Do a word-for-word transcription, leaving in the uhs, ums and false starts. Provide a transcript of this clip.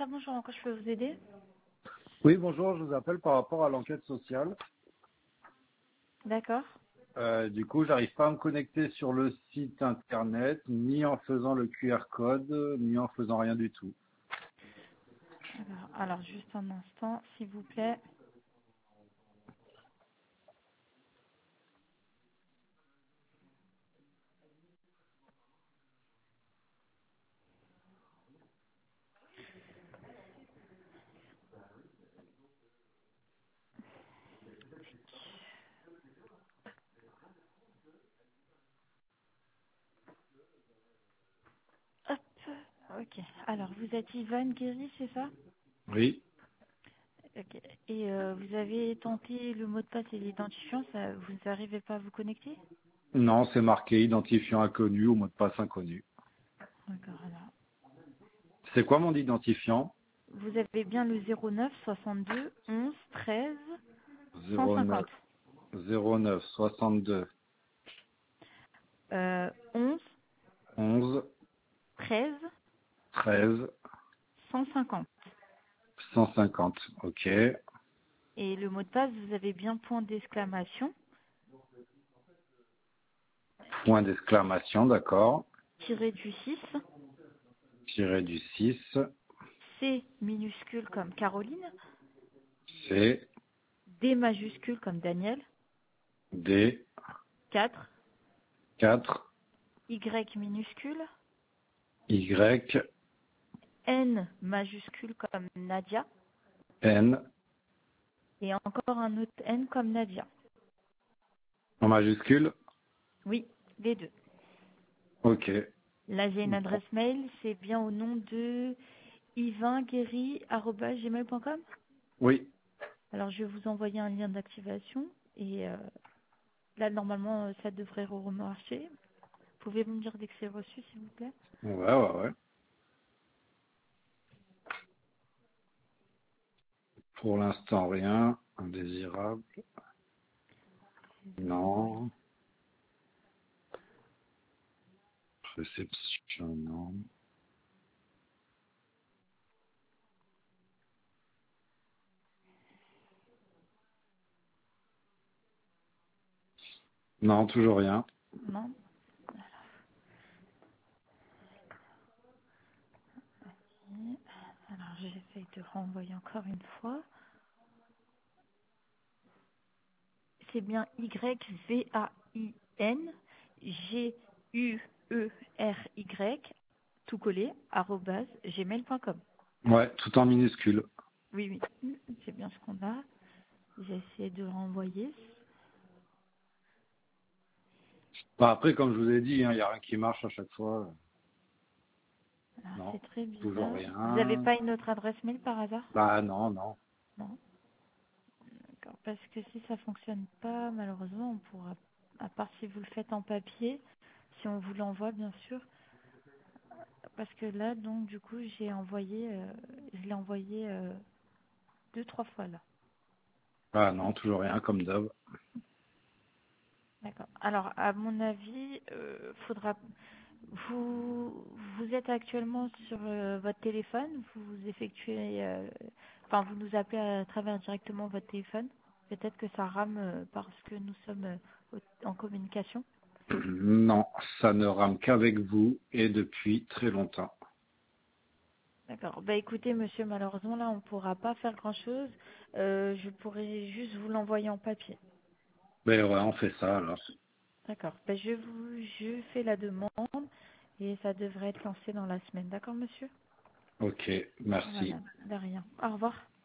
bonjour, en quoi je peux vous aider? Oui, bonjour, je vous appelle par rapport à l'enquête sociale. D'accord. Euh, du coup, j'arrive pas à me connecter sur le site internet, ni en faisant le Q R code, ni en faisant rien du tout. Alors, alors, juste un instant, s'il vous plaît. Hop. Ok. Alors, vous êtes Yvonne Guéry, c'est ça? Oui. Ok. Et euh, vous avez tenté le mot de passe et l'identifiant, ça, vous n'arrivez pas à vous connecter? Non, c'est marqué identifiant inconnu ou mot de passe inconnu. D'accord, alors. C'est quoi mon identifiant? Vous avez bien le zéro neuf soixante-deux onze treize cent zéro neuf cinquante. zéro neuf soixante-deux Euh, onze onze treize treize cent cinquante. cent cinquante. Ok. Et le mot de passe, vous avez bien point d'exclamation, Point d'exclamation, d'accord. tiré du six. Tiré du six. C minuscule comme Caroline, C. D majuscule comme Daniel, D. quatre, quatre. Y minuscule, Y. N majuscule comme Nadia, N. et encore un autre N comme Nadia. En majuscule? Oui, les deux. Ok. Là, j'ai une adresse mail, c'est bien au nom de yvinguéry arobase gmail point com. Oui. Alors, je vais vous envoyer un lien d'activation, et euh, là, normalement, euh, ça devrait remarcher. Pouvez-vous me dire dès que c'est reçu, s'il vous plaît? Ouais, ouais, ouais. Pour l'instant, rien. Indésirable. Non. Réception, non. Non, toujours rien. Non. Alors, j'essaye de renvoyer encore une fois. C'est bien Y V A I N G U E R Y, tout collé, arobase gmail point com. Ouais, tout en minuscule. Oui, oui, c'est bien ce qu'on a. J'ai essayé de renvoyer. Bah, après, comme je vous ai dit, il n'y a rien qui marche à chaque fois. Alors, Non, c'est très toujours bizarre. Vous n'avez rien. pas une autre adresse mail par hasard? Bah non, non. Non. D'accord. Parce que si ça fonctionne pas, malheureusement, on pourra, à part si vous le faites en papier, si on vous l'envoie, bien sûr. Parce que là, donc, du coup, j'ai envoyé, euh, je l'ai envoyé euh, deux, trois fois là. Bah non, toujours rien, comme d'hab. D'accord. Alors, à mon avis, euh, faudra. Vous, vous êtes actuellement sur euh, votre téléphone, vous effectuez, euh, enfin, vous nous appelez à travers directement votre téléphone. Peut-être que ça rame euh, parce que nous sommes euh, au- en communication. Non, ça ne rame qu'avec vous et depuis très longtemps. D'accord. Bah écoutez, monsieur, malheureusement là, on ne pourra pas faire grand-chose. Euh, je pourrais juste vous l'envoyer en papier. Ben ouais, on fait ça alors. D'accord. Ben, je vous, je fais la demande et ça devrait être lancé dans la semaine. D'accord, monsieur? Ok, merci. Voilà. De rien. Au revoir.